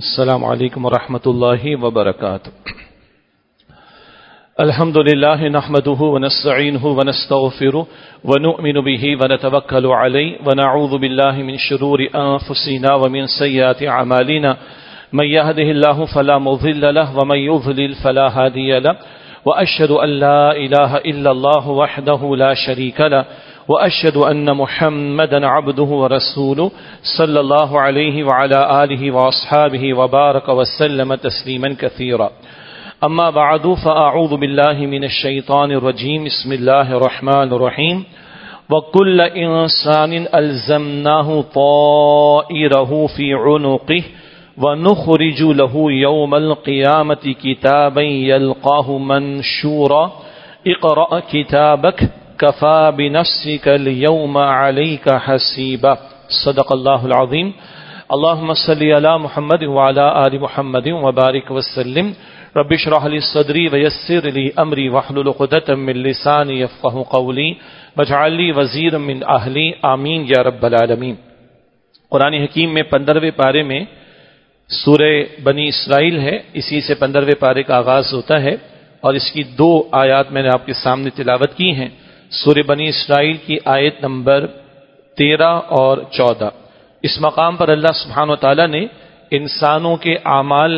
السلام علیکم ورحمۃ اللہ وبرکاتہ. الحمد للہ نحمده ونستعینه ونستغفره ونؤمن به ونتوکل علیہ ونعوذ باللہ من شرور انفسنا ومن سیئات اعمالنا من يهده الله فلا مضل له ومن يضلل فلا هادي له واشهد ان لا اله الا الله وحده لا شريك له واشهد ان محمدا عبده ورسوله صلى الله عليه وعلى اله واصحابه وبارك وسلم تسليما كثيرا. اما بعد فاعوذ بالله من الشيطان الرجيم. بسم الله الرحمن الرحيم. وكل انسان الزمناه طائره في عنقه ونخرج له يوم القيامة كتابا يلقاه منشورا اقرأ كتابك كفى بنفسك اليوم عليك حسيبا. صدق الله العظيم. اللهم صل على محمد وعلى آل محمد وبارك وسلم. رب اشرح لي صدري ويسر لي أمري واحلل عقدة من لساني يفقهوا قولي واجعل لي وزيرا من أهلي. آمین یا رب العالمین. قرآن حکیم میں 15ویں پارے میں سورہ بنی اسرائیل ہے. اسی سے 15ویں پارے کا آغاز ہوتا ہے اور اس کی 2 آیات میں نے آپ کے سامنے تلاوت کی ہیں. سورہ بنی اسرائیل کی آیت نمبر 13 اور 14. اس مقام پر اللہ سبحانہ و تعالی نے انسانوں کے اعمال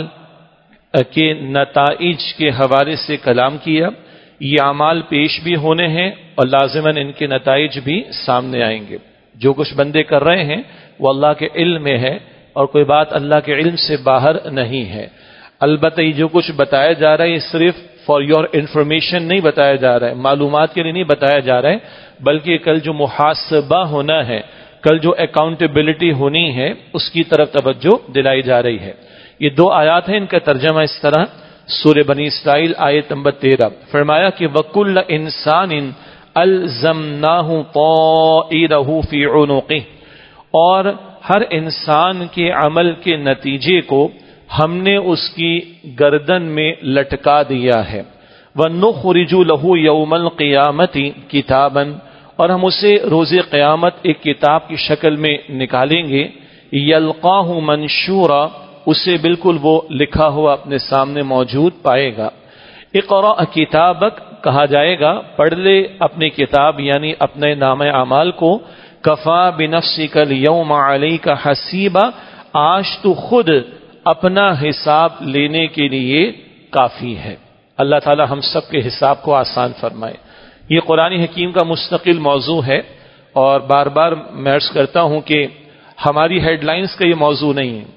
کے نتائج کے حوالے سے کلام کیا. یہ اعمال پیش بھی ہونے ہیں اور لازماً ان کے نتائج بھی سامنے آئیں گے. جو کچھ بندے کر رہے ہیں وہ اللہ کے علم میں ہے اور کوئی بات اللہ کے علم سے باہر نہیں ہے. البتہ یہ جو کچھ بتایا جا رہا ہے یہ صرف فار یور انفارمیشن نہیں بتایا جا رہا ہے، معلومات کے لیے نہیں بتایا جا رہا ہے، بلکہ کل جو محاسبہ ہونا ہے، کل جو اکاؤنٹیبلٹی ہونی ہے اس کی طرف توجہ دلائی جا رہی ہے. یہ 2 آیات ہیں. ان کا ترجمہ اس طرح سورہ بنی اسرائیل آیت نمبر 13 فرمایا کہ وَكُلَّ إِنسَانٍ أَلْزَمْنَاهُ طَائِرَهُ فِي عُنُقِهِ، اور ہر انسان کے عمل کے نتیجے کو ہم نے اس کی گردن میں لٹکا دیا ہے. وَنُخْرِجُ لَهُ يَوْمَ الْقِيَامَةِ كِتَابًا، اور ہم اسے روز قیامت ایک کتاب کی شکل میں نکالیں گے. يَلْقَاهُ مَنشُورًا، اسے بالکل وہ لکھا ہوا اپنے سامنے موجود پائے گا. اقرأ کتابک، کہا جائے گا پڑھ لے اپنی کتاب یعنی اپنے نامہ اعمال کو. کفا بنفسک اليوم علیک حسیبا، آج تو خود اپنا حساب لینے کے لیے کافی ہے. اللہ تعالی ہم سب کے حساب کو آسان فرمائے. یہ قرآن حکیم کا مستقل موضوع ہے اور بار بار میں عرض کرتا ہوں کہ ہماری ہیڈ لائنز کا یہ موضوع نہیں ہے،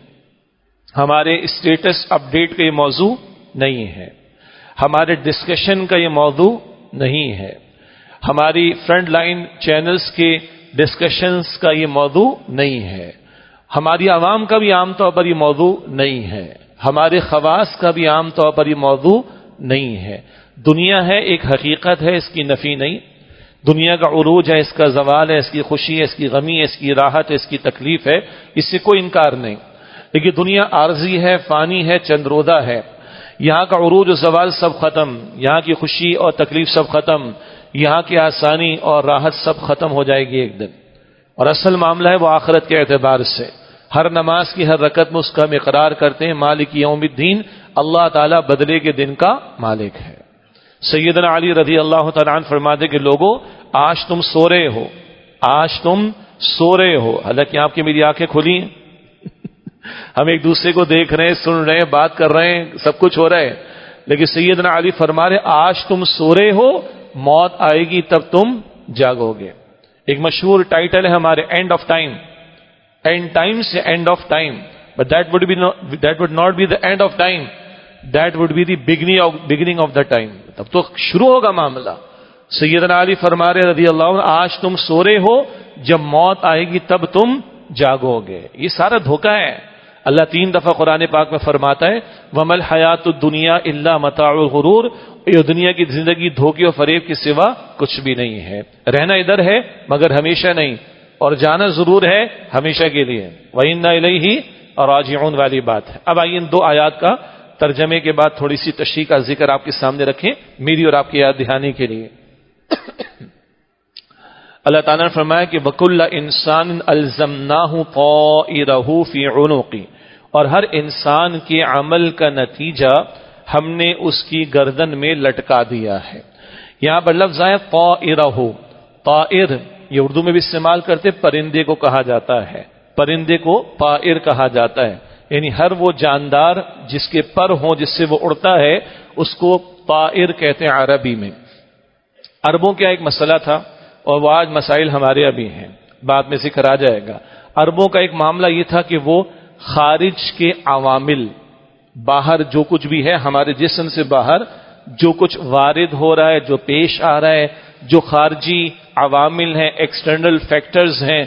ہمارے اسٹیٹس اپڈیٹ کا یہ موضوع نہیں ہے، ہمارے ڈسکشن کا یہ موضوع نہیں ہے، ہماری فرنٹ لائن چینلز کے ڈسکشنز کا یہ موضوع نہیں ہے، ہماری عوام کا بھی عام طور پر یہ موضوع نہیں ہے، ہمارے خواص کا بھی عام طور پر یہ موضوع نہیں ہے. دنیا ہے، ایک حقیقت ہے، اس کی نفی نہیں. دنیا کا عروج ہے، اس کا زوال ہے، اس کی خوشی ہے، اس کی غمی ہے، اس کی راحت ہے، اس کی تکلیف ہے، اس سے کوئی انکار نہیں. لیکن دنیا عارضی ہے، فانی ہے، چند روزہ ہے. یہاں کا عروج و زوال سب ختم، یہاں کی خوشی اور تکلیف سب ختم، یہاں کی آسانی اور راحت سب ختم ہو جائے گی ایک دن. اور اصل معاملہ ہے وہ آخرت کے اعتبار سے. ہر نماز کی ہر رکعت میں اس کا ہم اقرار کرتے ہیں مالک یوم الدین، اللہ تعالیٰ بدلے کے دن کا مالک ہے. سیدنا علی رضی اللہ تعالیٰ عنہ فرماتے کہ لوگوں آج تم سو رہے ہو، آج تم سو رہے ہو. حالانکہ آپ کی میری آنکھیں کھلی ہیں، ہم ایک دوسرے کو دیکھ رہے ہیں، سن رہے ہیں، بات کر رہے ہیں، سب کچھ ہو رہا ہے. لیکن سیدنا علی فرما رہے آج تم سو رہے ہو، موت آئے گی تب تم جاگو گے. ایک مشہور ٹائٹل ہے ہمارے end of time. End time سے end of time, but that would not be the end of time, that would be the beginning of the time. تب تو شروع ہوگا معاملہ. سیدنا علی فرما رہے رضی اللہ عنہ آج تم سو رہے ہو، جب موت آئے گی تب تم جاگو گے. یہ سارا دھوکہ ہے. اللہ 3 دفعہ قرآن پاک میں فرماتا ہے وَمَا الْحَيَاةُ الدُّنْيَا إِلَّا مَتَاعُ الْغُرُورِ، یہ دنیا کی زندگی دھوکے اور فریب کے سوا کچھ بھی نہیں ہے. رہنا ادھر ہے مگر ہمیشہ نہیں، اور جانا ضرور ہے ہمیشہ کے لیے. وَإِنَّا إِلَيْهِ رَاجِعُونَ والی بات ہے. اب آئیے ان 2 آیات کا ترجمے کے بعد تھوڑی سی تشریح کا ذکر آپ کے سامنے رکھیں میری اور آپ کی یاد دہانی کے لیے. اللہ تعالیٰ نے فرمایا کہ وَكُلَّ إِنسَانٍ أَلْزَمْنَاهُ طَائِرَهُ فِي عُنُقِهِ، اور ہر انسان کے عمل کا نتیجہ ہم نے اس کی گردن میں لٹکا دیا ہے. یہاں پر لفظ ہے طائرہ. طائر یہ اردو میں بھی استعمال کرتے، پرندے کو کہا جاتا ہے، پرندے کو طائر کہا جاتا ہے. یعنی ہر وہ جاندار جس کے پر ہوں، جس سے وہ اڑتا ہے، اس کو طائر کہتے ہیں عربی میں. عربوں کا ایک مسئلہ تھا اور وہ آج مسائل ہمارے ابھی ہیں، بعد میں ذکر آ جائے گا. عربوں کا ایک معاملہ یہ تھا کہ وہ خارج کے عوامل، باہر جو کچھ بھی ہے ہمارے جسم سے باہر جو کچھ وارد ہو رہا ہے، جو پیش آ رہا ہے، جو خارجی عوامل ہیں، ایکسٹرنل فیکٹرز ہیں،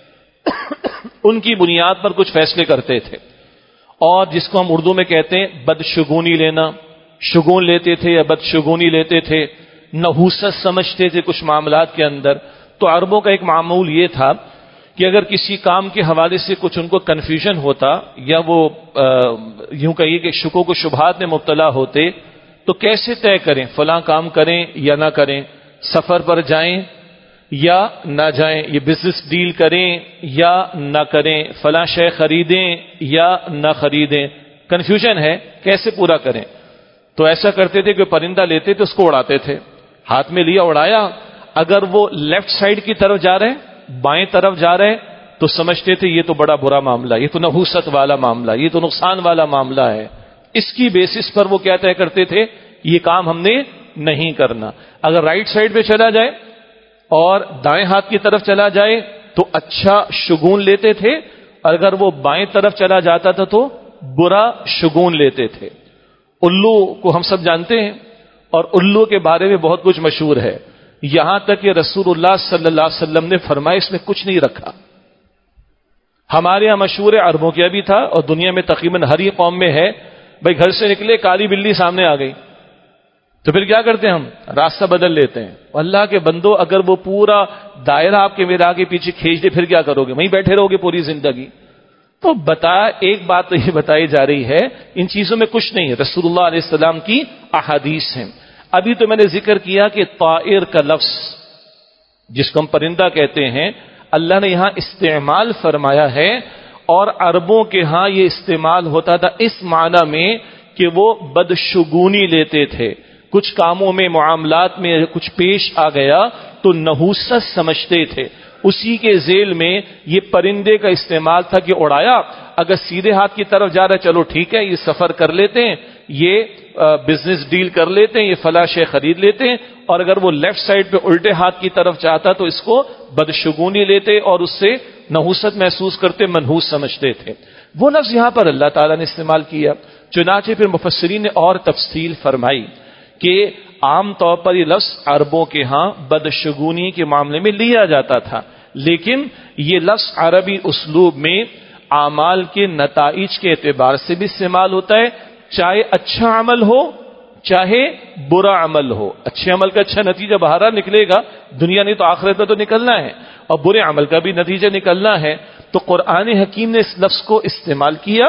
ان کی بنیاد پر کچھ فیصلے کرتے تھے. اور جس کو ہم اردو میں کہتے ہیں بدشگونی لینا، شگون لیتے تھے یا بدشگونی لیتے تھے، نحوست سمجھتے تھے کچھ معاملات کے اندر. تو عربوں کا ایک معمول یہ تھا کہ اگر کسی کام کے حوالے سے کچھ ان کو کنفیوژن ہوتا یا وہ یوں کہیے کہ شکوک و شبہات میں مبتلا ہوتے تو کیسے طے کریں فلاں کام کریں یا نہ کریں، سفر پر جائیں یا نہ جائیں، یہ بزنس ڈیل کریں یا نہ کریں، فلاں شے خریدیں یا نہ خریدیں، کنفیوژن ہے کیسے پورا کریں. تو ایسا کرتے تھے کہ پرندہ لیتے تھے اس کو اڑاتے تھے، ہاتھ میں لیا اڑایا، اگر وہ لیفٹ سائڈ کی طرف جا رہے بائیں طرف جا رہے تو سمجھتے تھے یہ تو بڑا برا معاملہ، یہ تو نحوست والا معاملہ، یہ تو نقصان والا معاملہ ہے. اس کی بیسس پر وہ کیا طے کرتے تھے، یہ کام ہم نے نہیں کرنا. اگر رائٹ سائڈ پہ چلا جائے اور دائیں ہاتھ کی طرف چلا جائے تو اچھا شگون لیتے تھے، اور اگر وہ بائیں طرف چلا جاتا تھا تو برا شگون لیتے تھے. الو کو ہم سب جانتے ہیں اور الو کے بارے میں بہت کچھ مشہور ہے، یہاں تک کہ رسول اللہ صلی اللہ علیہ وسلم نے فرمایا اس میں کچھ نہیں رکھا. ہمارے یہاں مشہور ہے، عربوں کے بھی تھا اور دنیا میں تقریباً ہر ہی قوم میں ہے. بھائی گھر سے نکلے کالی بلی سامنے آ گئی تو پھر کیا کرتے ہیں، ہم راستہ بدل لیتے ہیں. اللہ کے بندو، اگر وہ پورا دائرہ آپ کے میرے آگے پیچھے کھینچ دے پھر کیا کرو گے، وہیں بیٹھے رہو گے پوری زندگی. تو ایک بات تو یہ بتائی جا رہی ہے ان چیزوں میں کچھ نہیں ہے، رسول اللہ علیہ السلام کی احادیث ہیں. ابھی تو میں نے ذکر کیا کہ طائر کا لفظ جس کو ہم پرندہ کہتے ہیں اللہ نے یہاں استعمال فرمایا ہے، اور عربوں کے ہاں یہ استعمال ہوتا تھا اس معنی میں کہ وہ بدشگونی لیتے تھے. کچھ کاموں میں معاملات میں کچھ پیش آ گیا تو نحوست سمجھتے تھے. اسی کے ذیل میں یہ پرندے کا استعمال تھا کہ اڑایا، اگر سیدھے ہاتھ کی طرف جا رہا ہے چلو ٹھیک ہے، یہ سفر کر لیتے ہیں، یہ بزنس ڈیل کر لیتے ہیں، یہ فلاں شے خرید لیتے ہیں. اور اگر وہ لیفٹ سائڈ پہ الٹے ہاتھ کی طرف چاہتا تو اس کو بدشگونی لیتے اور اس سے نحوست محسوس کرتے، منحوس سمجھتے تھے. وہ لفظ یہاں پر اللہ تعالیٰ نے استعمال کیا. چنانچہ پھر مفسرین نے اور تفصیل فرمائی کہ عام طور پر یہ لفظ عربوں کے ہاں بدشگونی کے معاملے میں لیا جاتا تھا، لیکن یہ لفظ عربی اسلوب میں اعمال کے نتائج کے اعتبار سے بھی استعمال ہوتا ہے، چاہے اچھا عمل ہو چاہے برا عمل ہو. اچھے عمل کا اچھا نتیجہ باہر نکلے گا، دنیا نہیں تو آخرت میں تو نکلنا ہے، اور برے عمل کا بھی نتیجہ نکلنا ہے. تو قرآن حکیم نے اس لفظ کو استعمال کیا،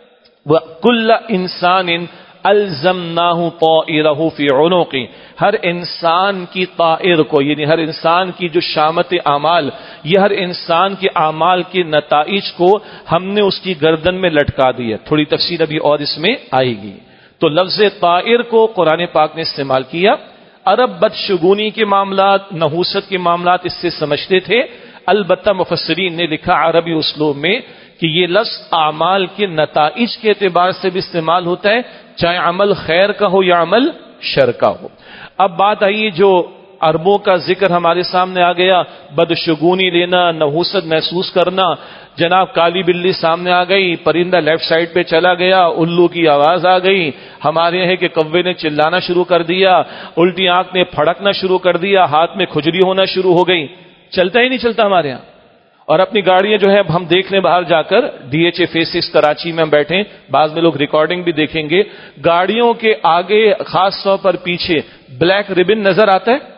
وَكُلَّ إِنسَانٍ أَلْزَمْنَاهُ طَائِرَهُ فِي عُنُقِهِ، ہر انسان کی طائر کو، یعنی ہر انسان کی جو شامت اعمال، یہ ہر انسان کے اعمال کے نتائج کو ہم نے اس کی گردن میں لٹکا دیا. تھوڑی تفصیل ابھی اور اس میں آئے گی. تو لفظ طائر کو قرآن پاک نے استعمال کیا. عرب بدشگونی کے معاملات، نحوست کے معاملات اس سے سمجھتے تھے. البتہ مفسرین نے لکھا عربی اسلوب میں کہ یہ لفظ اعمال کے نتائج کے اعتبار سے بھی استعمال ہوتا ہے، چاہے عمل خیر کا ہو یا عمل شر کا ہو. اب بات آئی جو عربوں کا ذکر ہمارے سامنے آ گیا، بدشگونی لینا، نحوست محسوس کرنا. جناب کالی بلی سامنے آ گئی، پرندہ لیفٹ سائڈ پہ چلا گیا، الو کی آواز آ گئی، ہمارے ہیں کہ کوے نے چلانا شروع کر دیا، الٹی آنکھ نے پھڑکنا شروع کر دیا، ہاتھ میں کھجلی ہونا شروع ہو گئی. چلتا ہی نہیں چلتا ہمارے ہاں. اور اپنی گاڑیاں جو ہے ہم دیکھ لیں باہر جا کر، D H A phase 6 Karachi میں ہم بیٹھیں، بعض میں لوگ ریکارڈنگ بھی دیکھیں گے، گاڑیوں کے آگے خاص طور پر پیچھے بلیک ربن نظر آتا ہے.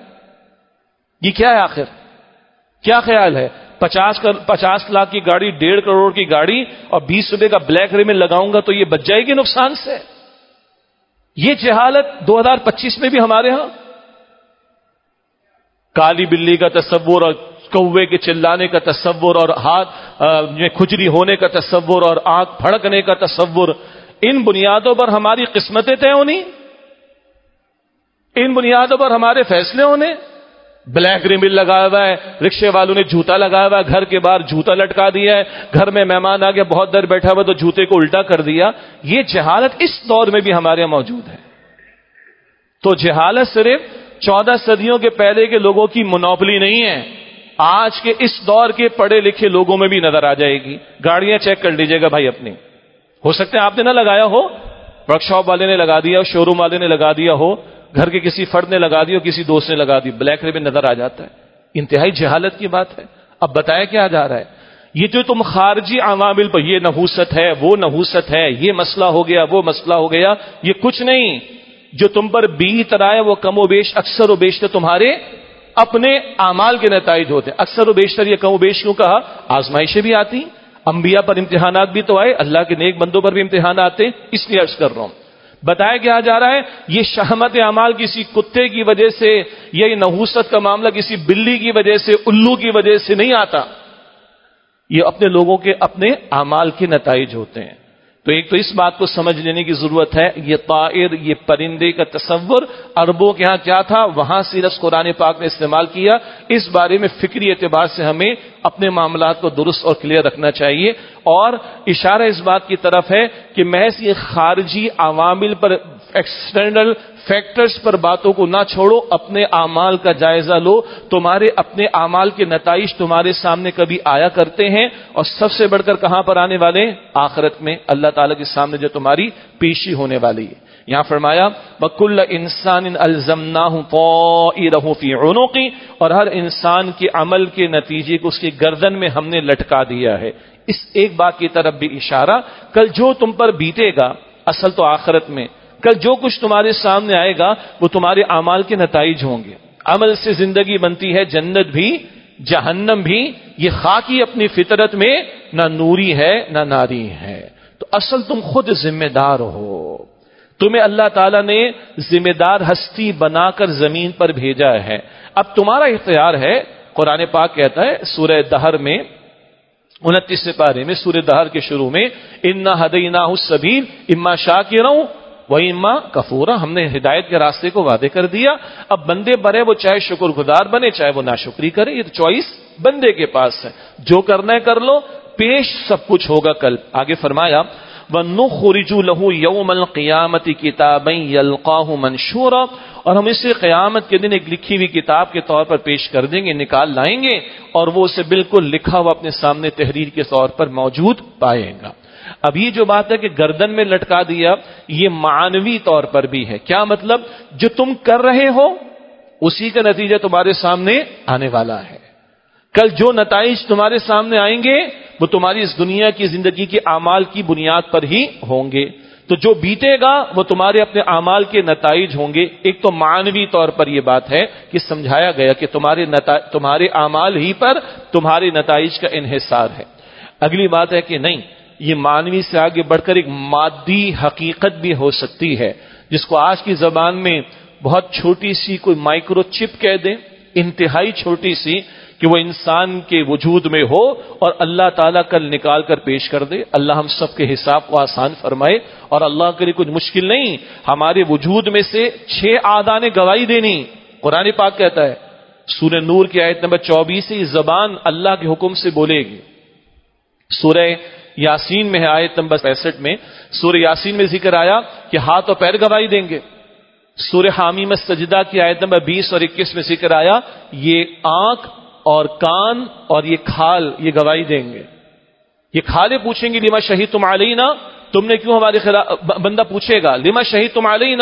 یہ کیا ہے آخر؟ کیا خیال ہے؟ 50 لاکھ کی گاڑی، 1.5 کروڑ کی گاڑی اور 20 روپے کا بلیک ربن لگاؤں گا تو یہ بچ جائے گی نقصان سے. یہ جہالت 2025 میں بھی ہمارے ہاں. کالی بلی کا تصور اور کوے کے چلانے کا تصور اور ہاتھ میں کھجلی ہونے کا تصور اور آنکھ پھڑکنے کا تصور، ان بنیادوں پر ہماری قسمتیں طے ہونی، ان بنیادوں پر ہمارے فیصلے ہونے. بلیک ریبن لگایا ہوا ہے، رکشے والوں نے جوتا لگایا ہوا ہے، گھر کے باہر جوتا لٹکا دیا ہے، گھر میں مہمان آ گیا بہت دیر بیٹھا ہوا تو جوتے کو الٹا کر دیا. یہ جہالت اس دور میں بھی ہمارے یہاں موجود ہے. تو جہالت صرف 14 صدیوں کے پہلے کے لوگوں کی منوپلی نہیں ہے، آج کے اس دور کے پڑھے لکھے لوگوں میں بھی نظر آ جائے گی. گاڑیاں چیک کر لیجیے گا بھائی اپنی، ہو سکتا ہے آپ نے نہ لگایا ہو، ورک شاپ والے نے لگا دیا ہو، شو روم والے نے لگا دیا ہو، گھر کے کسی فرد نے لگا دی ہو، کسی دوست نے لگا دی، بلیک ریبن نظر آ جاتا ہے. انتہائی جہالت کی بات ہے. اب بتایا کیا جا رہا ہے؟ یہ جو تم خارجی عوامل پر، یہ نحوست ہے، وہ نحوست ہے، یہ مسئلہ ہو گیا، وہ مسئلہ ہو گیا، یہ کچھ نہیں. جو تم پر بیت رہا ہے وہ کم و بیش، اکثر و بیشتر تمہارے اپنے اعمال کے نتائج ہوتے ہیں. اکثر و بیشتر یہ کم و بیش کیوں کہا؟ آزمائشیں بھی آتی، انبیاء پر امتحانات بھی تو آئے، اللہ کے نیک بندوں پر بھی امتحان آتے، اس لیے عرض کر رہا ہوں. بتایا کیا جا رہا ہے؟ یہ شہمت اعمال کسی کتے کی وجہ سے یا یہ نحوست کا معاملہ کسی بلی کی وجہ سے، الو کی وجہ سے نہیں آتا، یہ اپنے لوگوں کے اپنے اعمال کے نتائج ہوتے ہیں. تو ایک تو اس بات کو سمجھ لینے کی ضرورت ہے، یہ طائر، یہ پرندے کا تصور عربوں کے ہاں کیا تھا، وہاں سے لفظ قرآن پاک نے استعمال کیا. اس بارے میں فکری اعتبار سے ہمیں اپنے معاملات کو درست اور کلیئر رکھنا چاہیے. اور اشارہ اس بات کی طرف ہے کہ محض یہ خارجی عوامل پر، ایکسٹرنل فیکٹرز پر باتوں کو نہ چھوڑو، اپنے اعمال کا جائزہ لو. تمہارے اپنے اعمال کے نتائج تمہارے سامنے کبھی آیا کرتے ہیں، اور سب سے بڑھ کر کہاں پر آنے والے؟ آخرت میں اللہ تعالیٰ کے سامنے جو تمہاری پیشی ہونے والی ہے. یہاں فرمایا وَكُلَّ إِنسَانٍ أَلْزَمْنَاهُ طَائِرَهُ فِي عُنُقِهِ، اور ہر انسان کے عمل کے نتیجے کو اس کی گردن میں ہم نے لٹکا دیا ہے. اس ایک بات کی طرف بھی اشارہ، کل جو تم پر بیتے گا، اصل تو آخرت میں کل جو کچھ تمہارے سامنے آئے گا وہ تمہارے اعمال کے نتائج ہوں گے. عمل سے زندگی بنتی ہے، جنت بھی جہنم بھی. یہ خاکی اپنی فطرت میں نہ نوری ہے نہ ناری ہے. تو اصل تم خود ذمہ دار ہو. تمہیں اللہ تعالیٰ نے ذمہ دار ہستی بنا کر زمین پر بھیجا ہے. اب تمہارا اختیار ہے. قرآن پاک کہتا ہے سورہ دہر میں 29 پارے میں، سورہ دہر کے شروع میں، اِنَّا هَدَيْنَاهُ السَّبِيلَ اِمَّا شَاكِرًا وَإِمَّا كَفُورًا، ہم نے ہدایت کے راستے کو وعدے کر دیا. اب بندے برے وہ چاہے شکر گزار بنے چاہے وہ ناشکری کرے، یہ تو چوائس بندے کے پاس ہے. جو کرنا ہے کر لو، پیش سب کچھ ہوگا کل. آگے فرمایا وَنُخْرِجُ لَهُ يَوْمَ الْقِيَامَةِ كِتَابًا يَلْقَاهُ مَنشُورًا، اور ہم اسے قیامت کے دن ایک لکھی ہوئی کتاب کے طور پر پیش کر دیں گے، نکال لائیں گے، اور وہ اسے بالکل لکھا ہوا اپنے سامنے تحریر کے طور پر موجود پائے گا. اب یہ جو بات ہے کہ گردن میں لٹکا دیا، یہ معنوی طور پر بھی ہے. کیا مطلب؟ جو تم کر رہے ہو اسی کا نتیجہ تمہارے سامنے آنے والا ہے. کل جو نتائج تمہارے سامنے آئیں گے وہ تمہاری اس دنیا کی زندگی کے اعمال کی بنیاد پر ہی ہوں گے. تو جو بیتے گا وہ تمہارے اپنے اعمال کے نتائج ہوں گے. ایک تو معنوی طور پر یہ بات ہے کہ سمجھایا گیا کہ تمہارے اعمال ہی پر تمہارے نتائج کا انحصار ہے. اگلی بات ہے کہ نہیں، یہ معنوی سے آگے بڑھ کر ایک مادی حقیقت بھی ہو سکتی ہے، جس کو آج کی زبان میں بہت چھوٹی سی کوئی مائکرو چپ کہہ دیں، انتہائی چھوٹی سی، کہ وہ انسان کے وجود میں ہو اور اللہ تعالیٰ کل نکال کر پیش کر دے. اللہ ہم سب کے حساب کو آسان فرمائے. اور اللہ کے لیے کچھ مشکل نہیں. ہمارے وجود میں سے 6 اعضاء نے گواہی دینی. قرآن پاک کہتا ہے سورہ نور کی آیت نمبر 24 سے، یہ زبان اللہ کے حکم سے بولے گی. سورہ یاسین میں ہے آیت نمبر 65 میں، سورہ یاسین میں ذکر آیا کہ ہاتھ اور پیر گواہی دیں گے. سورہ حامیم السجدہ کی آیت نمبر 20 اور 21 میں ذکر آیا یہ آنکھ اور کان اور یہ کھال یہ گواہی دیں گے. یہ کھالے پوچھیں گے لما شہیدتم علینا، تم نے کیوں ہمارے خلاف، بندہ پوچھے گا لما شہیدتم علینا،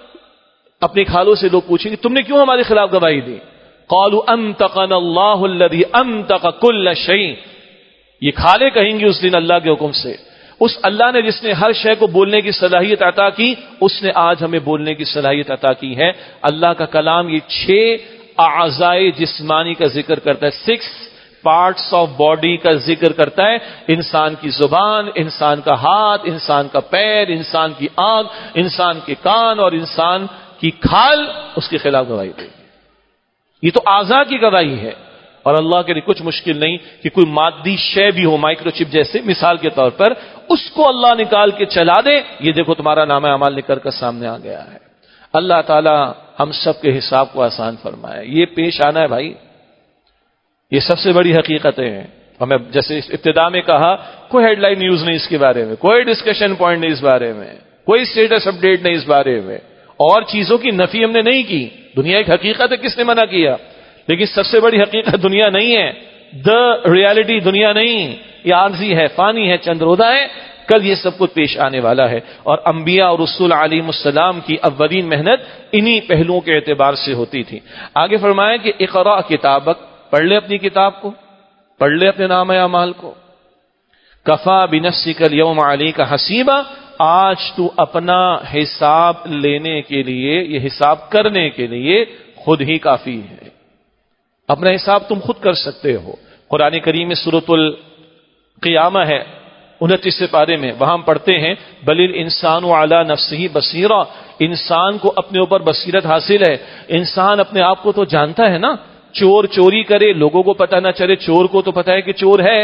اپنی کھالوں سے لوگ پوچھیں گے تم نے کیوں ہمارے خلاف گواہی دی. قالوا انطقنا اللہ الذی انطق کل شیء، یہ کھالے کہیں گے اس دن اللہ کے حکم سے، اس اللہ نے جس نے ہر شے کو بولنے کی صلاحیت عطا کی، اس نے آج ہمیں بولنے کی صلاحیت عطا کی ہے. اللہ کا کلام یہ 6 اعضائے جسمانی کا ذکر کرتا ہے، 6 پارٹس آف باڈی کا ذکر کرتا ہے. انسان کی زبان، انسان کا ہاتھ، انسان کا پیر، انسان کی آنکھ، انسان کے کان اور انسان کی کھال اس کے خلاف گواہی دے گی. یہ تو اعضاء کی گواہی ہے. اور اللہ کے لیے کچھ مشکل نہیں کہ کوئی مادی شے بھی ہو، مائکرو چپ جیسے مثال کے طور پر، اس کو اللہ نکال کے چلا دے، یہ دیکھو تمہارا نامہ اعمال نکل کر سامنے آ گیا ہے۔ اللہ تعالی ہم سب کے حساب کو آسان فرمائے، یہ پیش آنا ہے بھائی، یہ سب سے بڑی حقیقتیں ہیں۔ ہمیں جیسے ابتدا میں کہا، کوئی ہیڈ لائن نیوز نہیں اس کے بارے میں، کوئی ڈسکشن پوائنٹ نہیں اس بارے میں، کوئی اسٹیٹس اپڈیٹ نہیں اس بارے میں، اور چیزوں کی نفی ہم نے نہیں کی۔ دنیا ایک حقیقت ہے، کس نے منع کیا؟ لیکن سب سے بڑی حقیقت دنیا نہیں ہے، دا ریالٹی دنیا نہیں، یہ عارضی ہے، فانی ہے، چند روزہ ہے، کل یہ سب کچھ پیش آنے والا ہے۔ اور انبیاء اور رسول علیہ السلام کی اولین محنت انہی پہلوؤں کے اعتبار سے ہوتی تھی۔ آگے فرمایا کہ اقرا کتابک، پڑھ لے اپنی کتاب کو، پڑھ لے اپنے نامہ اعمال کو، کفا بنفسک الیوم علیک حسیبا، آج تو اپنا حساب لینے کے لیے، یہ حساب کرنے کے لیے خود ہی کافی ہے، اپنا حساب تم خود کر سکتے ہو۔ قرآن کریم میں سورۃ القیامہ ہے 29 پارے میں، وہاں ہم پڑھتے ہیں بل الانسان علی نفسہ بصیرہ، انسان کو اپنے اوپر بصیرت حاصل ہے، انسان اپنے آپ کو تو جانتا ہے نا، چور چوری کرے لوگوں کو پتہ نہ چلے، چور کو تو پتہ ہے کہ چور ہے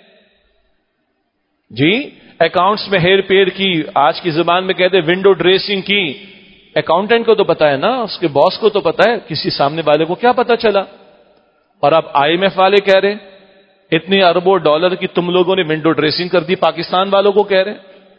جی، اکاؤنٹس میں ہیر پھیر کی، آج کی زبان میں کہتے ہیں ونڈو ڈریسنگ کی، اکاؤنٹنٹ کو تو پتہ ہے نا، اس کے باس کو تو پتہ ہے، کسی سامنے والے کو کیا پتہ چلا؟ اور اب IMF والے کہہ رہے اتنے اربوں ڈالر کی تم لوگوں نے ونڈو ڈریسنگ کر دی، پاکستان والوں کو کہہ رہے،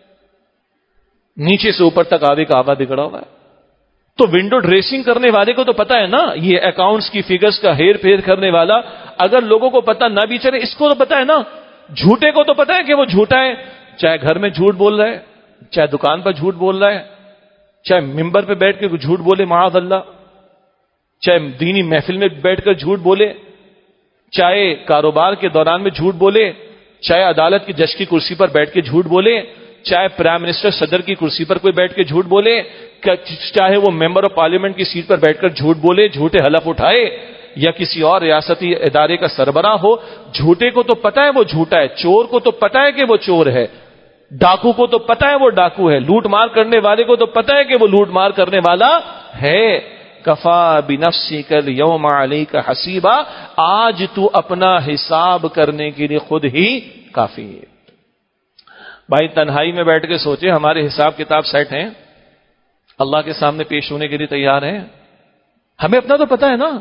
نیچے سے اوپر تک آدھے کا آدھا بگڑا ہوا ہے۔ تو ونڈو ڈریسنگ کرنے والے کو تو پتا ہے نا، یہ اکاؤنٹس کی فگرز کا ہیر پھیر کرنے والا، اگر لوگوں کو پتا نہ بھی چلے، اس کو تو پتا ہے نا، جھوٹے کو تو پتا ہے کہ وہ جھوٹا ہے، چاہے گھر میں جھوٹ بول رہا ہے، چاہے دکان پر جھوٹ بول رہا ہے، چاہے ممبر پہ بیٹھ کے جھوٹ بولے معاذ اللہ، چاہے دینی محفل میں بیٹھ کر جھوٹ بولے، چاہے کاروبار کے دوران میں جھوٹ بولے، چاہے عدالت کی جج کی کرسی پر بیٹھ کے جھوٹ بولے، چاہے پرائم منسٹر صدر کی کرسی پر کوئی بیٹھ کے جھوٹ بولے، چاہے وہ ممبر آف پارلیمنٹ کی سیٹ پر بیٹھ کر جھوٹ بولے، جھوٹے حلف اٹھائے، یا کسی اور ریاستی ادارے کا سربراہ ہو، جھوٹے کو تو پتا ہے وہ جھوٹا ہے، چور کو تو پتا ہے کہ وہ چور ہے، ڈاکو کو تو پتا ہے وہ ڈاکو ہے، لوٹ مار کرنے والے کو تو پتا ہے کہ وہ لوٹ مار کرنے والا ہے۔ کفا بنفسک الیوم علیک حسیبا، آج تو اپنا حساب کرنے کے لیے خود ہی کافی ہے۔ بھائی تنہائی میں بیٹھ کے سوچے، ہمارے حساب کتاب سیٹ ہیں، اللہ کے سامنے پیش ہونے کے لیے تیار ہیں؟ ہمیں اپنا تو پتا ہے نا،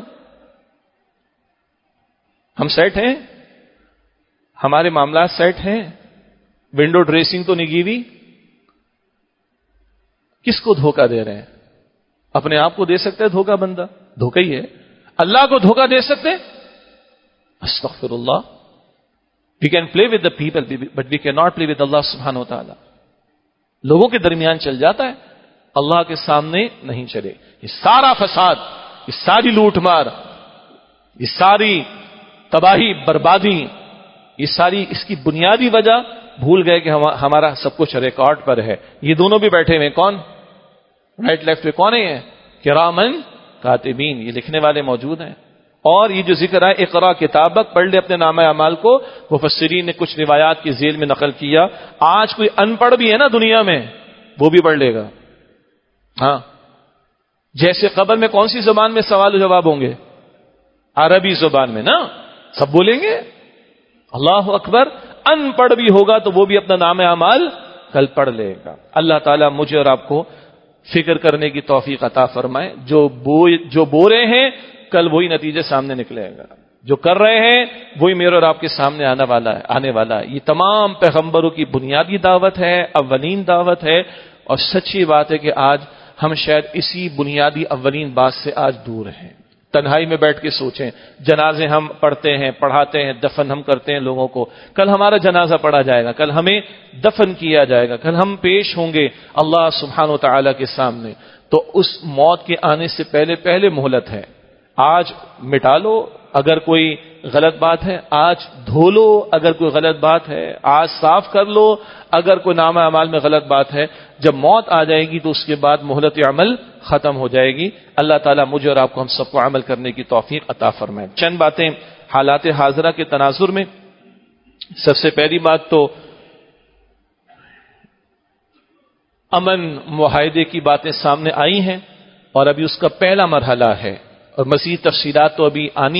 ہم سیٹ ہیں، ہمارے معاملات سیٹ ہیں، ونڈو ڈریسنگ تو نہیں کی ہوئی، کس کو دھوکہ دے رہے ہیں؟ اپنے آپ کو دے سکتا ہے دھوکہ بندہ، دھوکہ ہی ہے۔ اللہ کو دھوکہ دے سکتے؟ استغفر اللہ، we can play with the people but we can not play with اللہ سبحانہ و تعالی۔ لوگوں کے درمیان چل جاتا ہے، اللہ کے سامنے نہیں چلے۔ یہ سارا فساد، یہ ساری لوٹ مار، یہ ساری تباہی بربادی، یہ ساری اس کی بنیادی وجہ بھول گئے کہ ہمارا سب کچھ ریکارڈ پر ہے۔ یہ دونوں بھی بیٹھے ہوئے کون؟ رائٹ لیفٹ پہ کون ہے؟ کرامن کاتبین، یہ لکھنے والے موجود ہیں۔ اور یہ جو ذکر ہے اقرا کتابک، پڑھ لے اپنے نامہ اعمال کو، مفسرین نے کچھ روایات کی ذیل میں نقل کیا، آج کوئی ان پڑھ بھی ہے نا دنیا میں، وہ بھی پڑھ لے گا۔ ہاں، جیسے قبر میں کون سی زبان میں سوال و جواب ہوں گے؟ عربی زبان میں نا، سب بولیں گے اللہ اکبر۔ ان پڑھ بھی ہوگا تو وہ بھی اپنا نامہ اعمال کل پڑھ لے گا۔ اللہ تعالیٰ مجھے اور آپ کو فکر کرنے کی توفیق عطا فرمائے، جو بو رہے ہیں کل وہی نتیجے سامنے نکلے گا، جو کر رہے ہیں وہی میرے اور آپ کے سامنے آنے والا ہے۔ یہ تمام پیغمبروں کی بنیادی دعوت ہے، اولین دعوت ہے، اور سچی بات ہے کہ آج ہم شاید اسی بنیادی اولین بات سے آج دور ہیں۔ تنہائی میں بیٹھ کے سوچیں، جنازے ہم پڑھتے ہیں، پڑھاتے ہیں، دفن ہم کرتے ہیں لوگوں کو، کل ہمارا جنازہ پڑھا جائے گا، کل ہمیں دفن کیا جائے گا، کل ہم پیش ہوں گے اللہ سبحانہ و تعالی کے سامنے۔ تو اس موت کے آنے سے پہلے مہلت ہے۔ آج مٹا لو اگر کوئی غلط بات ہے، آج دھو لو اگر کوئی غلط بات ہے، آج صاف کر لو اگر کوئی نامہ اعمال میں غلط بات ہے۔ جب موت آ جائے گی تو اس کے بعد مہلت عمل ختم ہو جائے گی۔ اللہ تعالیٰ مجھے اور آپ کو ہم سب کو عمل کرنے کی توفیق عطا فرمائے۔ چند باتیں حالات حاضرہ کے تناظر میں۔ سب سے پہلی بات تو امن معاہدے کی باتیں سامنے آئی ہیں، اور ابھی اس کا پہلا مرحلہ ہے، اور مزید تفصیلات تو ابھی آنی ہیں۔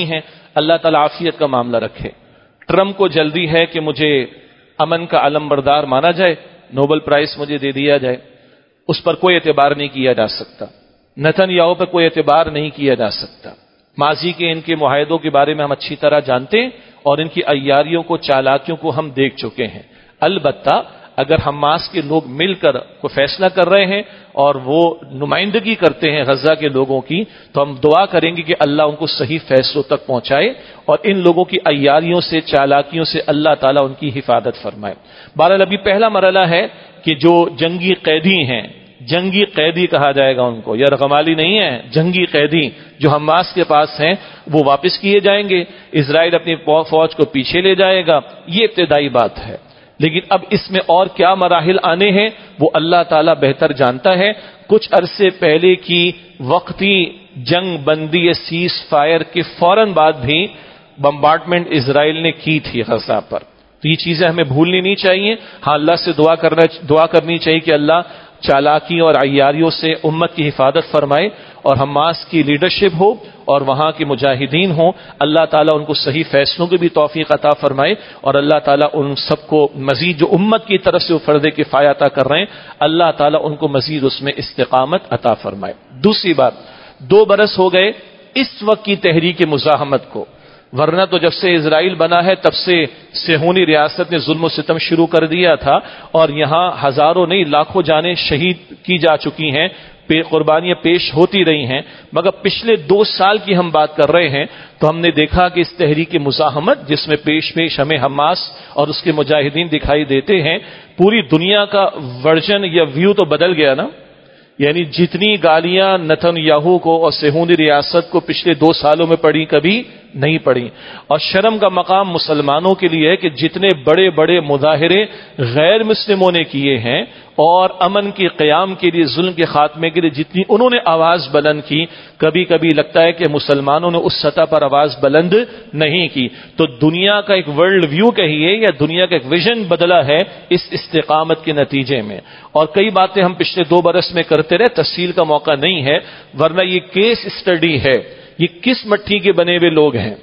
اللہ تعالیٰ عافیت کا معاملہ رکھے. ٹرمپ کو جلدی ہے کہ مجھے امن کا علم بردار مانا جائے, نوبل پرائز مجھے دے دیا جائے, اس پر کوئی اعتبار نہیں کیا جا سکتا. نتن یاہو پر کوئی اعتبار نہیں کیا جا سکتا. ماضی کے ان کے معاہدوں کے بارے میں ہم اچھی طرح جانتے ہیں اور ان کی عیاریوں کو, چالاکیوں کو ہم دیکھ چکے ہیں. البتہ اگر حماس کے لوگ مل کر کوئی فیصلہ کر رہے ہیں اور وہ نمائندگی کرتے ہیں غزہ کے لوگوں کی, تو ہم دعا کریں گے کہ اللہ ان کو صحیح فیصلوں تک پہنچائے اور ان لوگوں کی عیاریوں سے, چالاکیوں سے اللہ تعالیٰ ان کی حفاظت فرمائے. بہرحال ابھی پہلا مرحلہ ہے کہ جو جنگی قیدی ہیں, جنگی قیدی کہا جائے گا ان کو, یا رغمالی نہیں ہے, جنگی قیدی جو حماس کے پاس ہیں وہ واپس کیے جائیں گے. اسرائیل اپنی فوج کو پیچھے لے جائے گا. یہ ابتدائی بات ہے, لیکن اب اس میں اور کیا مراحل آنے ہیں وہ اللہ تعالیٰ بہتر جانتا ہے. کچھ عرصے پہلے کی وقتی جنگ بندی سیز فائر کے فوراً بعد بھی بمبارڈمنٹ اسرائیل نے کی تھی غزہ پر. تو یہ چیزیں ہمیں بھولنی نہیں چاہیے. ہاں, اللہ سے دعا کرنی چاہیے کہ اللہ چالاکی اور عیاریوں سے امت کی حفاظت فرمائے اور حماس کی لیڈرشپ ہو اور وہاں کے مجاہدین ہوں. اللہ تعالیٰ ان کو صحیح فیصلوں کی بھی توفیق عطا فرمائے اور اللہ تعالیٰ ان سب کو مزید جو امت کی طرف سے وہ فرض کفایہ عطا کر رہے ہیں, اللہ تعالیٰ ان کو مزید اس میں استقامت عطا فرمائے. دوسری بات, 2 برس ہو گئے اس وقت کی تحریک مزاحمت کو, ورنہ تو جب سے اسرائیل بنا ہے تب سے صہیونی ریاست نے ظلم و ستم شروع کر دیا تھا اور یہاں ہزاروں نہیں لاکھوں جانیں شہید کی جا چکی ہیں, قربانیاں پیش ہوتی رہی ہیں. مگر پچھلے 2 سال کی ہم بات کر رہے ہیں تو ہم نے دیکھا کہ اس تحریک مزاحمت جس میں پیش ہمیں حماس اور اس کے مجاہدین دکھائی دیتے ہیں, پوری دنیا کا ورژن یا ویو تو بدل گیا نا. یعنی جتنی گالیاں نتن یاہو کو اور صہیونی ریاست کو پچھلے 2 سالوں میں پڑی کبھی نہیں پڑی. اور شرم کا مقام مسلمانوں کے لیے ہے کہ جتنے بڑے بڑے مظاہرے غیر مسلموں نے کیے ہیں اور امن کے قیام کے لیے, ظلم کے خاتمے کے لیے جتنی انہوں نے آواز بلند کی, کبھی کبھی لگتا ہے کہ مسلمانوں نے اس سطح پر آواز بلند نہیں کی. تو دنیا کا ایک ورلڈ ویو کہیے یا دنیا کا ایک ویژن بدلا ہے اس استقامت کے نتیجے میں. اور کئی باتیں ہم پچھلے 2 برس میں کرتے رہے, تفصیل کا موقع نہیں ہے, ورنہ یہ کیس اسٹڈی ہے. یہ کس مٹی کے بنے ہوئے لوگ ہیں؟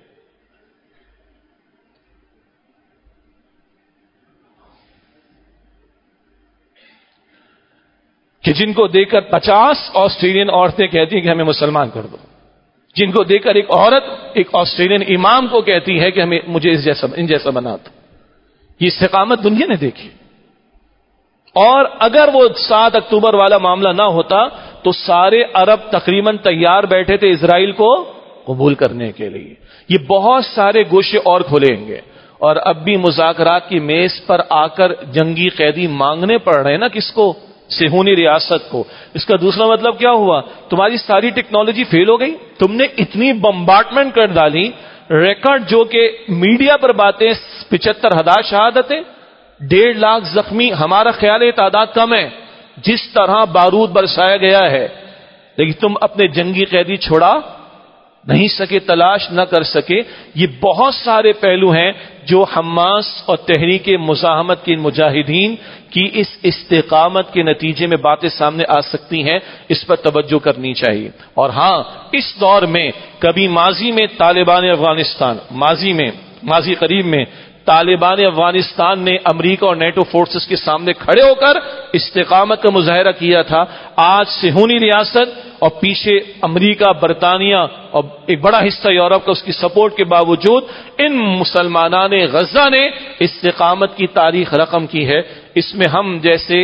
کہ جن کو دیکھ کر 50 آسٹریلین عورتیں کہتی ہیں کہ ہمیں مسلمان کر دو, جن کو دیکھ کر ایک عورت ایک آسٹریلین امام کو کہتی ہے کہ مجھے ان جیسا بنا دو. یہ استقامت دنیا نے دیکھی. اور اگر وہ 7 اکتوبر والا معاملہ نہ ہوتا تو سارے عرب تقریباً تیار بیٹھے تھے اسرائیل کو قبول کرنے کے لیے. یہ بہت سارے گوشے اور کھلیں گے اور اب بھی مذاکرات کی میز پر آ کر جنگی قیدی مانگنے پڑ رہے ہیں نا, کس کو؟ صہیونی ریاست کو. اس کا دوسرا مطلب کیا ہوا؟ تمہاری ساری ٹیکنالوجی فیل ہو گئی, تم نے اتنی بمبارڈمنٹ کر ڈالی, ریکارڈ جو کہ میڈیا پر باتیں 75,000 شہادتیں, 1.5 لاکھ زخمی, ہمارا خیال ہے تعداد کم ہے, جس طرح بارود برسایا گیا ہے, لیکن تم اپنے جنگی قیدی چھوڑا نہیں سکے, تلاش نہ کر سکے. یہ بہت سارے پہلو ہیں جو حماس اور تحریک مزاحمت کے مجاہدین کی اس استقامت کے نتیجے میں باتیں سامنے آ سکتی ہیں, اس پر توجہ کرنی چاہیے. اور ہاں, اس دور میں کبھی ماضی میں طالبان افغانستان, ماضی قریب میں طالبان افغانستان نے امریکہ اور نیٹو فورسز کے سامنے کھڑے ہو کر استقامت کا مظاہرہ کیا تھا. آج صہیونی ریاست اور پیچھے امریکہ, برطانیہ اور ایک بڑا حصہ یورپ کا اس کی سپورٹ کے باوجود ان مسلمانان غزہ نے استقامت کی تاریخ رقم کی ہے. اس میں ہم جیسے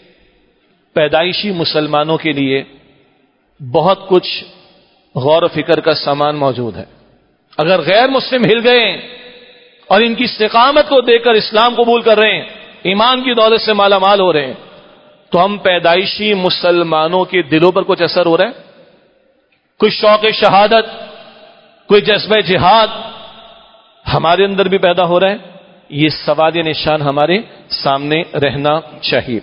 پیدائشی مسلمانوں کے لیے بہت کچھ غور و فکر کا سامان موجود ہے. اگر غیر مسلم ہل گئے اور ان کی استقامت کو دیکھ کر اسلام قبول کر رہے ہیں, ایمان کی دولت سے مالا مال ہو رہے ہیں, تو ہم پیدائشی مسلمانوں کے دلوں پر کچھ اثر ہو رہا ہے؟ کوئی شوق شہادت, کوئی جذبہ جہاد ہمارے اندر بھی پیدا ہو رہا ہے؟ یہ سوال نشان ہمارے سامنے رہنا چاہیے.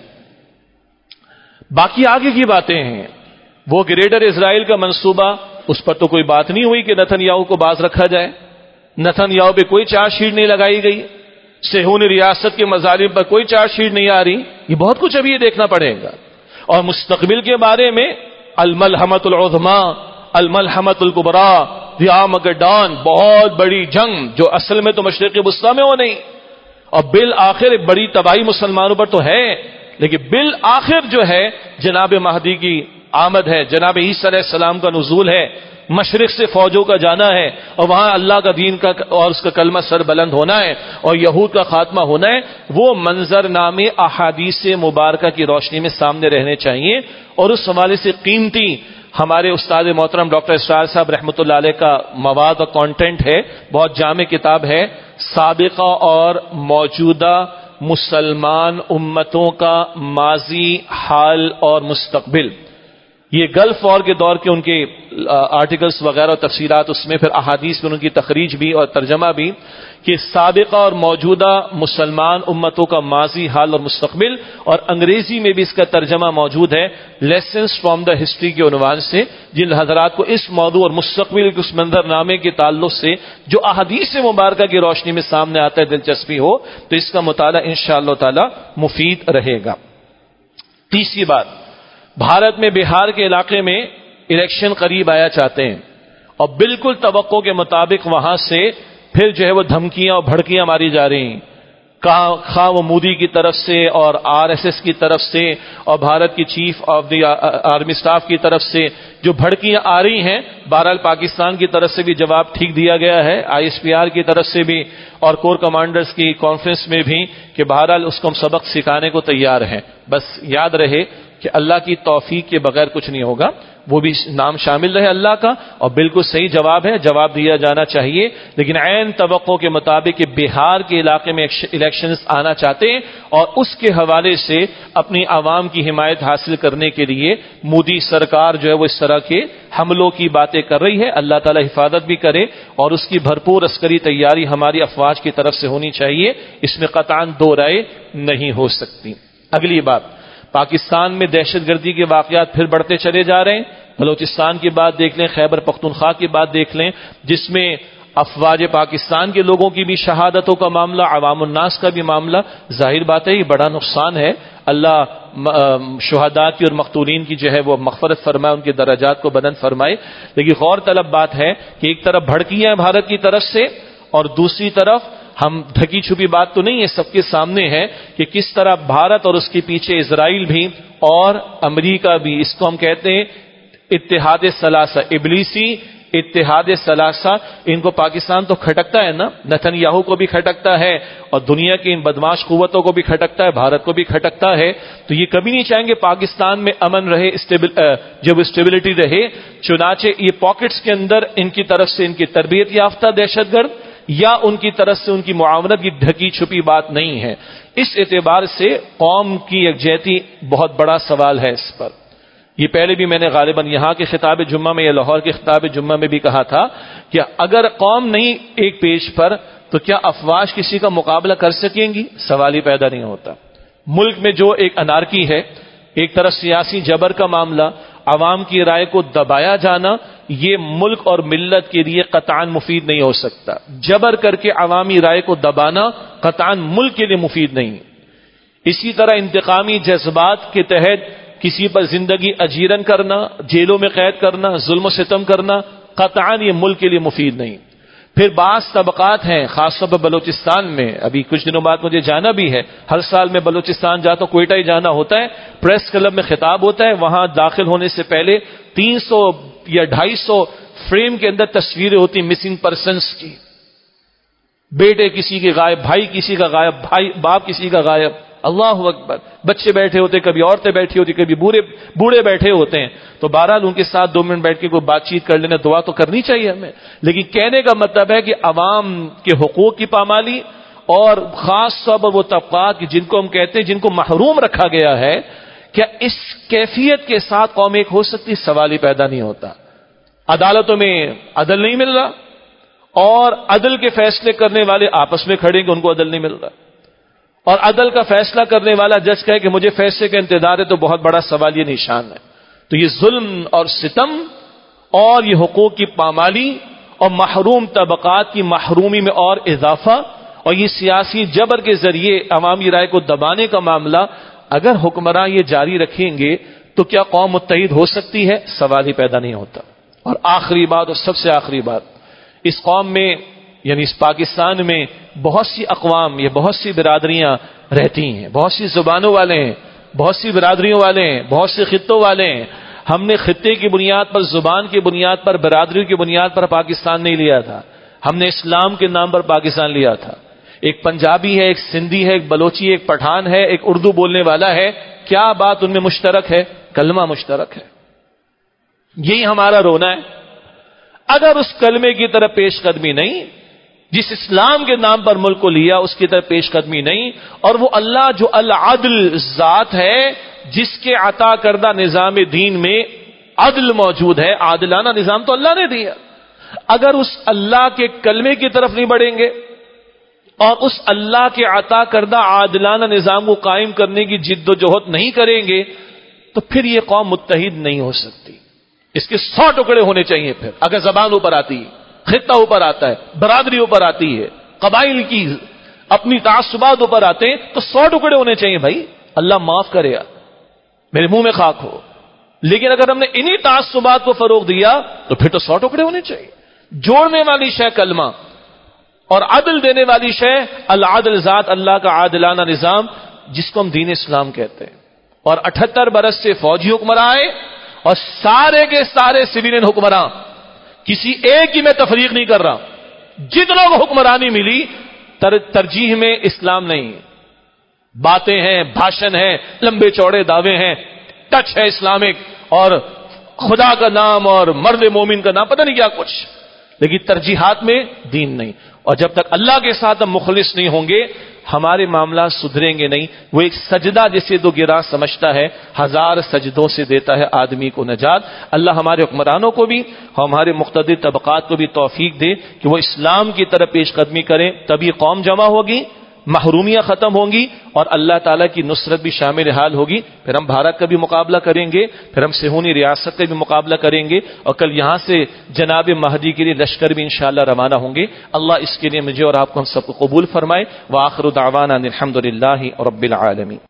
باقی آگے کی باتیں ہیں, وہ گریٹر اسرائیل کا منصوبہ, اس پر تو کوئی بات نہیں ہوئی کہ نتن یاہو کو باز رکھا جائے. نتن یاہو پہ کوئی چارج شیٹ نہیں لگائی گئی, صہیونی ریاست کے مظالم پر کوئی چارج شیٹ نہیں آ رہی. یہ بہت کچھ ابھی یہ دیکھنا پڑے گا. اور مستقبل کے بارے میں الملحمۃ العظمیٰ, الملحمۃ الکبریٰ, دی آرمگیڈون، بہت بڑی جنگ جو اصل میں تو مشرق وسطیٰ میں ہو نہیں، اور بالآخر ایک بڑی تباہی مسلمانوں پر تو ہے، لیکن بالآخر جو ہے جناب مہدی کی آمد ہے، جناب عیسیٰ علیہ السلام کا نزول ہے، مشرق سے فوجوں کا جانا ہے، اور وہاں اللہ کا دین کا اور اس کا کلمہ سر بلند ہونا ہے، اور یہود کا خاتمہ ہونا ہے۔ وہ منظر نامے احادیث مبارکہ کی روشنی میں سامنے رہنے چاہیے، اور اس حوالے سے قیمتی ہمارے استاد محترم ڈاکٹر اسرار صاحب رحمۃ اللہ علیہ کا مواد اور کانٹینٹ ہے، بہت جامع کتاب ہے، سابقہ اور موجودہ مسلمان امتوں کا ماضی، حال اور مستقبل۔ یہ گلف وار کے دور کے ان کے آرٹیکلز وغیرہ اور تفصیلات، اس میں پھر احادیث میں ان کی تخریج بھی اور ترجمہ بھی، کہ سابقہ اور موجودہ مسلمان امتوں کا ماضی، حال اور مستقبل، اور انگریزی میں بھی اس کا ترجمہ موجود ہے، لیسنز فرام دا ہسٹری کے عنوان سے۔ جن حضرات کو اس موضوع اور مستقبل کے اس منظر نامے کے تعلق سے جو احادیث مبارکہ کی روشنی میں سامنے آتا ہے دلچسپی ہو، تو اس کا مطالعہ انشاءاللہ تعالی مفید رہے گا۔ تیسری بات، بھارت میں بہار کے علاقے میں الیکشن قریب آیا چاہتے ہیں، اور بالکل توقع کے مطابق وہاں سے پھر جو ہے وہ دھمکیاں اور بھڑکیاں ماری جا رہی ہیں، خواہ وہ مودی کی طرف سے اور RSS کی طرف سے اور بھارت کی chief of the army staff کی طرف سے جو بھڑکیاں آ رہی ہیں۔ بہرحال پاکستان کی طرف سے بھی جواب ٹھیک دیا گیا ہے، ISPR کی طرف سے بھی اور کور کمانڈرز کی کانفرنس میں بھی، کہ بہرحال اس کو ہم سبق سکھانے کو تیار ہیں۔ بس یاد رہے کہ اللہ کی توفیق کے بغیر کچھ نہیں ہوگا، وہ بھی نام شامل رہے اللہ کا، اور بالکل صحیح جواب ہے، جواب دیا جانا چاہیے، لیکن عین توقع کے مطابق کہ بہار کے علاقے میں الیکشنز آنا چاہتے ہیں، اور اس کے حوالے سے اپنی عوام کی حمایت حاصل کرنے کے لیے مودی سرکار جو ہے وہ اس طرح کے حملوں کی باتیں کر رہی ہے۔ اللہ تعالی حفاظت بھی کرے، اور اس کی بھرپور عسکری تیاری ہماری افواج کی طرف سے ہونی چاہیے، اس میں قطعاً دو رائے نہیں ہو سکتی۔ اگلی بات، پاکستان میں دہشت گردی کے واقعات پھر بڑھتے چلے جا رہے ہیں۔ بلوچستان کی بات دیکھ لیں، خیبر پختونخوا کی بات دیکھ لیں، جس میں افواج پاکستان کے لوگوں کی بھی شہادتوں کا معاملہ، عوام الناس کا بھی معاملہ، ظاہر بات ہے یہ بڑا نقصان ہے۔ اللہ شہداء کی اور مقتولین کی جو ہے وہ مغفرت فرمائے، ان کے درجات کو بلند فرمائے، لیکن غور طلب بات ہے کہ ایک طرف بھڑکیاں ہیں بھارت کی طرف سے، اور دوسری طرف ہم ڈھکی چھپی بات تو نہیں ہے، سب کے سامنے ہے کہ کس طرح بھارت اور اس کے پیچھے اسرائیل بھی اور امریکہ بھی، اس کو ہم کہتے ہیں اتحاد ثلاثہ، ابلیسی اتحاد ثلاثہ، ان کو پاکستان تو کھٹکتا ہے نا، نتن یاہو کو بھی کھٹکتا ہے، اور دنیا کی ان بدماش قوتوں کو بھی کھٹکتا ہے، بھارت کو بھی کھٹکتا ہے۔ تو یہ کبھی نہیں چاہیں گے پاکستان میں امن رہے، جب اسٹیبلٹی رہے، چنانچہ یہ پاکٹس کے اندر ان کی طرف سے ان کی تربیت یافتہ دہشت گرد یا ان کی طرف سے ان کی معاونت کی ڈھکی چھپی بات نہیں ہے۔ اس اعتبار سے قوم کی یکجہتی بہت بڑا سوال ہے اس پر۔ یہ پہلے بھی میں نے غالباً یہاں کے خطاب جمعہ میں یا لاہور کے خطاب جمعہ میں بھی کہا تھا کہ اگر قوم نہیں ایک پیج پر تو کیا افواج کسی کا مقابلہ کر سکیں گی؟ سوال ہی پیدا نہیں ہوتا۔ ملک میں جو ایک انارکی ہے، ایک طرف سیاسی جبر کا معاملہ، عوام کی رائے کو دبایا جانا، یہ ملک اور ملت کے لیے قطعاً مفید نہیں ہو سکتا۔ جبر کر کے عوامی رائے کو دبانا قطعاً ملک کے لیے مفید نہیں۔ اسی طرح انتقامی جذبات کے تحت کسی پر زندگی اجیرن کرنا، جیلوں میں قید کرنا، ظلم و ستم کرنا قطعاً یہ ملک کے لیے مفید نہیں۔ پھر بعض طبقات ہیں، خاص طور پر بلوچستان میں، ابھی کچھ دنوں بعد مجھے جانا بھی ہے، ہر سال میں بلوچستان جاتا ہوں، کوئٹہ ہی جانا ہوتا ہے، پریس کلب میں خطاب ہوتا ہے، وہاں داخل ہونے سے پہلے 300 یا 250 فریم کے اندر تصویریں ہوتی مسنگ پرسنس کی، بیٹے کسی کے غائب، بھائی کسی کا غائب، باپ کسی کا غائب، اللہ اکبر، بچے بیٹھے ہوتے، کبھی عورتیں بیٹھی ہوتی، کبھی بوڑھے بیٹھے ہوتے ہیں، تو بہرحال ان کے ساتھ 2 منٹ بیٹھ کے کوئی بات چیت کر لینا، دعا تو کرنی چاہیے ہمیں، لیکن کہنے کا مطلب ہے کہ عوام کے حقوق کی پامالی، اور خاص طور پر وہ طبقات جن کو ہم کہتے ہیں جن کو محروم رکھا گیا ہے، کیا اس کیفیت کے ساتھ قوم ایک ہو سکتی؟ سوال ہی پیدا نہیں ہوتا۔ عدالتوں میں عدل نہیں مل رہا، اور عدل کے فیصلے کرنے والے آپس میں کھڑے کہ ان کو عدل نہیں مل رہا، اور عدل کا فیصلہ کرنے والا جج کہے کہ مجھے فیصلے کا انتظار ہے، تو بہت بڑا سوال یہ نشان ہے۔ تو یہ ظلم اور ستم اور یہ حقوق کی پامالی اور محروم طبقات کی محرومی میں اور اضافہ، اور یہ سیاسی جبر کے ذریعے عوامی رائے کو دبانے کا معاملہ، اگر حکمراں یہ جاری رکھیں گے تو کیا قوم متحد ہو سکتی ہے؟ سوال ہی پیدا نہیں ہوتا۔ اور آخری بات اور سب سے آخری بات، اس قوم میں یعنی اس پاکستان میں بہت سی اقوام، یہ بہت سی برادریاں رہتی ہیں، بہت سی زبانوں والے ہیں، بہت سی برادریوں والے ہیں، بہت سے خطوں والے ہیں۔ ہم نے خطے کی بنیاد پر، زبان کی بنیاد پر، برادری کی بنیاد پر پاکستان نہیں لیا تھا، ہم نے اسلام کے نام پر پاکستان لیا تھا۔ ایک پنجابی ہے، ایک سندھی ہے، ایک بلوچی ہے، ایک پٹھان ہے، ایک اردو بولنے والا ہے، کیا بات ان میں مشترک ہے؟ کلمہ مشترک ہے۔ یہی ہمارا رونا ہے۔ اگر اس کلمے کی طرف پیش قدمی نہیں، جس اسلام کے نام پر ملک کو لیا اس کی طرف پیش قدمی نہیں، اور وہ اللہ جو العدل ذات ہے، جس کے عطا کردہ نظام دین میں عدل موجود ہے، عادلانہ نظام تو اللہ نے دیا، اگر اس اللہ کے کلمے کی طرف نہیں بڑھیں گے اور اس اللہ کے عطا کردہ عادلانہ نظام کو قائم کرنے کی جد و جہد نہیں کریں گے تو پھر یہ قوم متحد نہیں ہو سکتی۔ اس کے 100 ٹکڑے ہونے چاہیے۔ پھر اگر زبان اوپر آتی ہے، خطہ اوپر آتا ہے، برادری اوپر آتی ہے، قبائل کی اپنی تعصبات اوپر آتے ہیں تو 100 ٹکڑے ہونے چاہیے بھائی، اللہ معاف کرے گا، میرے منہ میں خاک ہو۔ لیکن اگر ہم نے انہی تعصبات کو فروغ دیا تو پھر تو 100 ٹکڑے ہونے چاہیے۔ جوڑنے والی شے کلمہ اور عدل دینے والی شے العدل ذات، اللہ کا عادلانہ نظام جس کو ہم دین اسلام کہتے ہیں۔ اور 78 برس سے فوجی حکمراں آئے اور سارے کے سارے سویلین حکمراں، کسی ایک کی میں تفریق نہیں کر رہا، جتنوں کو حکمرانی ملی ترجیح میں اسلام نہیں، باتیں ہیں، بھاشن ہیں، لمبے چوڑے دعوے ہیں، ٹچ ہے اسلامک اور خدا کا نام اور مرد مومن کا نام، پتہ نہیں کیا کچھ، لیکن ترجیحات میں دین نہیں۔ اور جب تک اللہ کے ساتھ ہم مخلص نہیں ہوں گے ہمارے معاملات سدھریں گے نہیں۔ وہ ایک سجدہ جسے دو گراں سمجھتا ہے 1000 سجدوں سے دیتا ہے آدمی کو نجات۔ اللہ ہمارے حکمرانوں کو بھی، ہمارے مقتدر طبقات کو بھی توفیق دے کہ وہ اسلام کی طرف پیش قدمی کریں، تبھی قوم جمع ہوگی، محرومیاں ختم ہوں گی اور اللہ تعالیٰ کی نصرت بھی شامل حال ہوگی۔ پھر ہم بھارت کا بھی مقابلہ کریں گے، پھر ہم صہیونی ریاست کا بھی مقابلہ کریں گے، اور کل یہاں سے جناب مہدی کے لیے لشکر بھی انشاءاللہ روانہ ہوں گے۔ اللہ اس کے لیے مجھے اور آپ کو ہم سب کو قبول فرمائے۔ وآخر دعوانا الحمدللہ رب العالمین۔